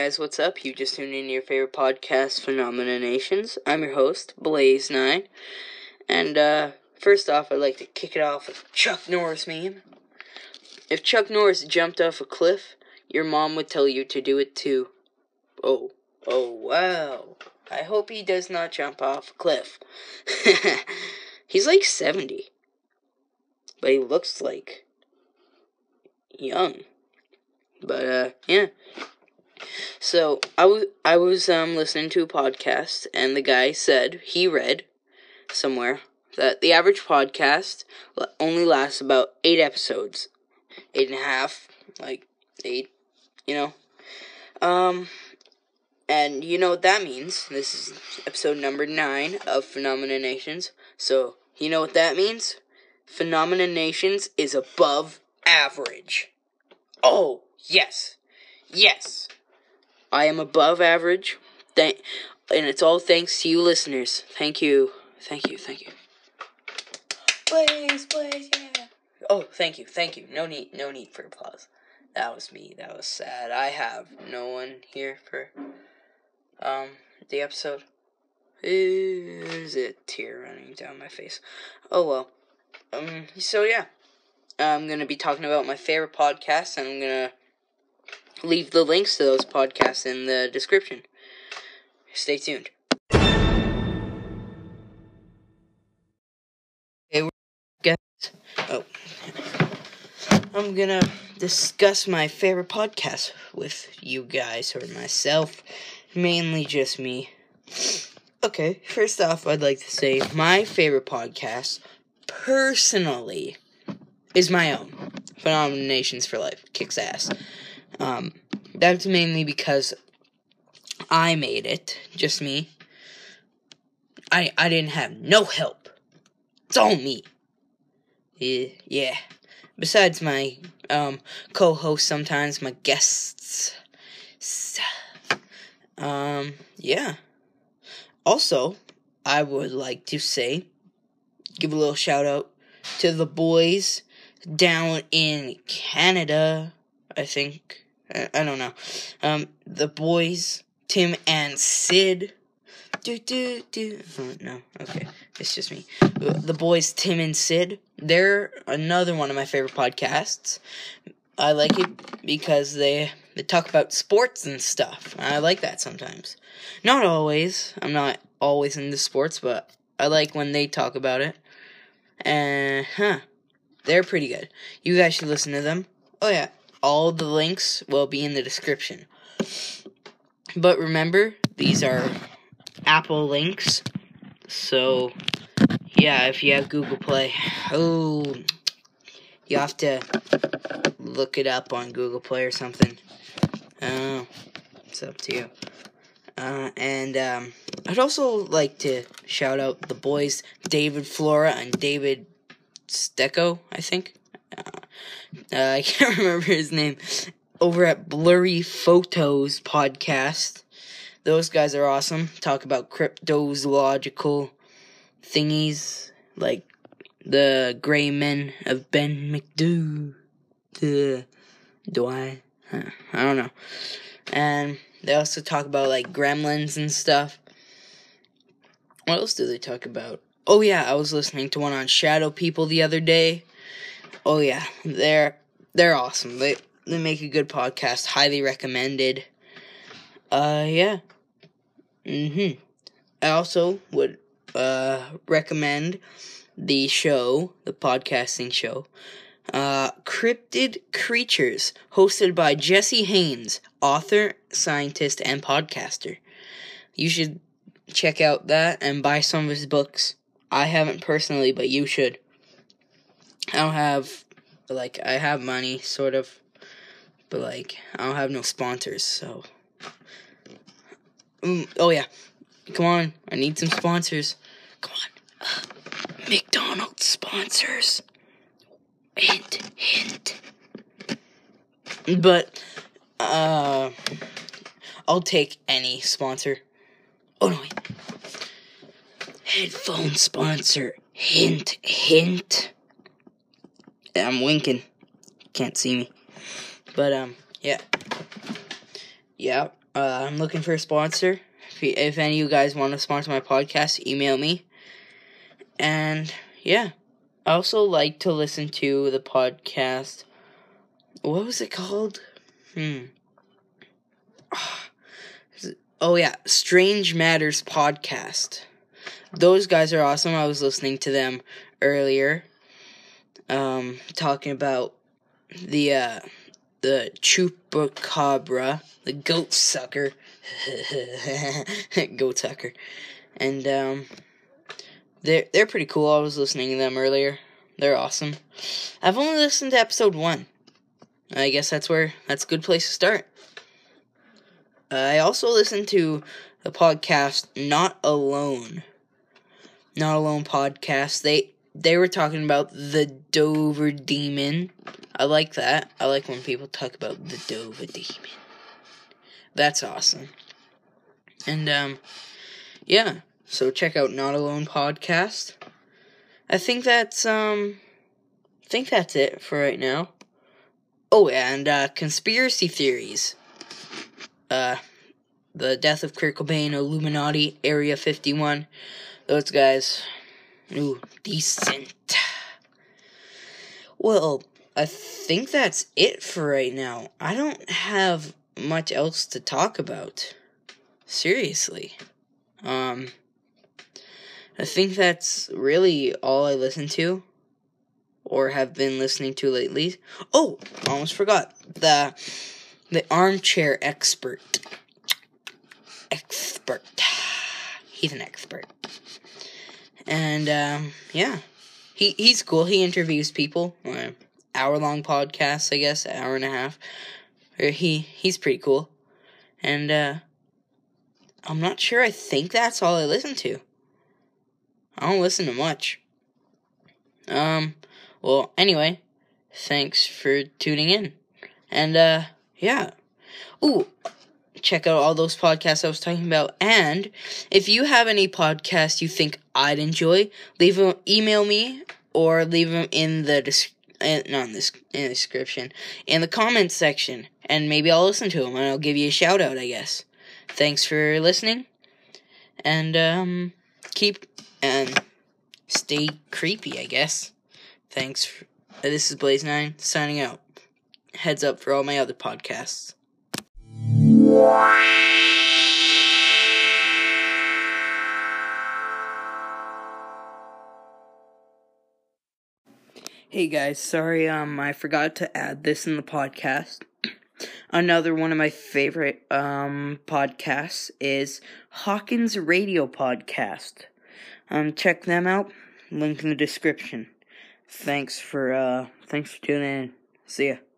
guys, what's up? You just tuned in to your favorite podcast, Phenomena Nations. I'm your host, Blaze9. And, first off, I'd like to kick it off with Chuck Norris meme. If Chuck Norris jumped off a cliff, your mom would tell you to do it too. Oh, wow. I hope he does not jump off a cliff. He's like 70. But he looks like young. But, yeah. So, I was listening to a podcast, and the guy said, he read somewhere, that the average podcast only lasts about 8 episodes. 8.5, like, 8, And you know what that means. This is episode number 9 of Phenomena Nations. So, you know what that means? Phenomena Nations is above average. Oh, yes. Yes. I am above average. And it's all thanks to you listeners. Thank you. Blaze, yeah. Oh, thank you. No need for applause. That was me. That was sad. I have no one here for the episode. There's a tear running down my face. Oh well. So yeah. I'm gonna be talking about my favorite podcasts, and I'm gonna leave the links to those podcasts in the description. Stay tuned. Hey, guys. I'm gonna discuss my favorite podcast with you guys, or myself. Mainly just me. Okay, first off, I'd like to say my favorite podcast, personally, is my own. Phenomena Nations for Life. Kicks ass. That's mainly because I made it. Just me. I didn't have no help. It's all me. Yeah. Besides my, co-hosts sometimes, my guests. Yeah. Also, I would like to give a little shout out to the boys down in Canada, I think. I don't know. The boys, Tim and Sid. Oh, no, okay. It's just me. The boys, Tim and Sid, they're another one of my favorite podcasts. I like it because they talk about sports and stuff. I like that sometimes. Not always. I'm not always into sports, but I like when they talk about it. And, they're pretty good. You guys should listen to them. Oh, yeah. All the links will be in the description. But remember, these are Apple links. So, yeah, if you have Google Play, you have to look it up on Google Play or something. It's up to you. And I'd also like to shout out the boys, David Flora and David Stecco, I think. I can't remember his name. Over at Blurry Photos podcast. Those guys are awesome. Talk about cryptozoological thingies, like the gray men of Ben McDoo. Do I? I don't know. And they also talk about, like, gremlins and stuff. What else do they talk about? Oh, yeah, I was listening to one on Shadow People the other day. Oh, yeah, they're awesome. They make a good podcast. Highly recommended. Yeah. I also would, recommend the podcasting show, Cryptid Creatures, hosted by Jesse Haynes, author, scientist, and podcaster. You should check out that and buy some of his books. I haven't personally, but you should. I have money, sort of, but, I don't have no sponsors, so. Oh, yeah. Come on, I need some sponsors. Come on. McDonald's sponsors. Hint. But, I'll take any sponsor. Oh, no, wait. Headphone sponsor. Hint. I'm winking. Can't see me. But, yeah. Yeah. I'm looking for a sponsor. If any of you guys want to sponsor my podcast, email me. And yeah, I also like to listen to the podcast. What was it called? Oh yeah, Strange Matters Podcast. Those guys are awesome. I was listening to them earlier, talking about the chupacabra, the goat sucker, goat sucker, and they're pretty cool. I was listening to them earlier. They're awesome. I've only listened to episode 1. I guess that's a good place to start. I also listened to the podcast Not Alone podcast. They were talking about the Dover Demon. I like that. I like when people talk about the Dover Demon. That's awesome. And yeah, so check out Not Alone podcast. I think that's it for right now. Oh, and conspiracy theories. The death of Kurt Cobain, Illuminati, Area 51. Those guys. Ooh, decent. Well, I think that's it for right now. I don't have much else to talk about. Seriously. I think that's really all I listen to. Or have been listening to lately. Oh, I almost forgot. The armchair expert. He's an expert. And yeah. He's cool. He interviews people. Hour-long podcasts, I guess, an hour and a half. He's pretty cool. And I'm not sure. I think that's all I listen to. I don't listen to much. Well, anyway, thanks for tuning in. And yeah. Ooh, check out all those podcasts I was talking about. And if you have any podcasts you think I'd enjoy, email me or leave them in the description, in the comments section, and maybe I'll listen to them and I'll give you a shout out, I guess. Thanks for listening, and stay creepy, I guess. Thanks. This is Blaze9 signing out. Heads up for all my other podcasts. Hey guys, sorry, I forgot to add this in the podcast. Another one of my favorite, podcasts is Hawkins Radio Podcast. Check them out. Link in the description. Thanks for tuning in. See ya.